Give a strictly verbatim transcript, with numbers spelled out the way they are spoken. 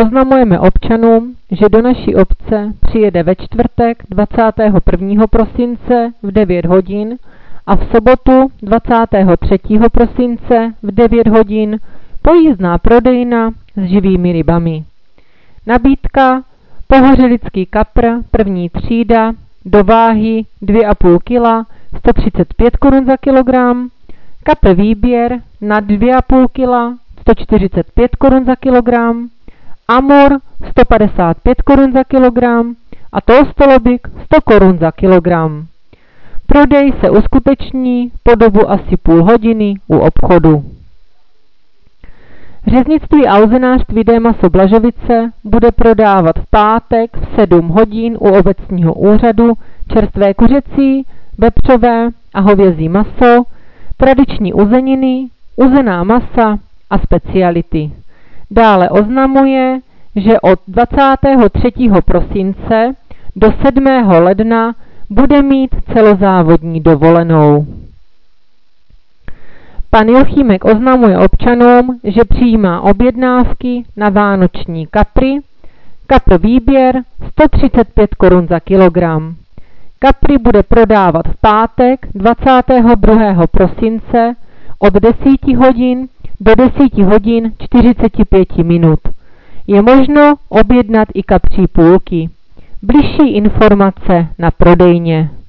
Oznamujeme občanům, že do naší obce přijede ve čtvrtek dvacátého prvního prosince v devět hodin a v sobotu dvacátého třetího prosince v devět hodin pojízdná prodejna s živými rybami. Nabídka: pohořelický kapr první třída do váhy dvě a půl kila sto třicet pět korun za kilogram, kapr výběr nad dvě a půl kila sto čtyřicet pět korun za kilogram, amur sto padesát pět korun za kilogram a tolstolobik sto korun za kilogram. Prodej se uskuteční po dobu asi půl hodiny u obchodu. Řeznictví a uzenářství D. Maso Blažovice bude prodávat v pátek v sedm hodin u obecního úřadu čerstvé kuřecí, vepřové a hovězí maso, tradiční uzeniny, uzená masa a speciality. Dále oznamuje, že od dvacátého třetího prosince do sedmého ledna bude mít celozávodní dovolenou. Pan Jochímek oznamuje občanům, že přijímá objednávky na vánoční kapry. Kapr výběr sto třicet pět korun za kilogram. Kapry bude prodávat v pátek dvacátého druhého prosince od deseti hodin do deseti hodin čtyřicet pět minut. Je možno objednat i kapří půlky. Bližší informace na prodejně.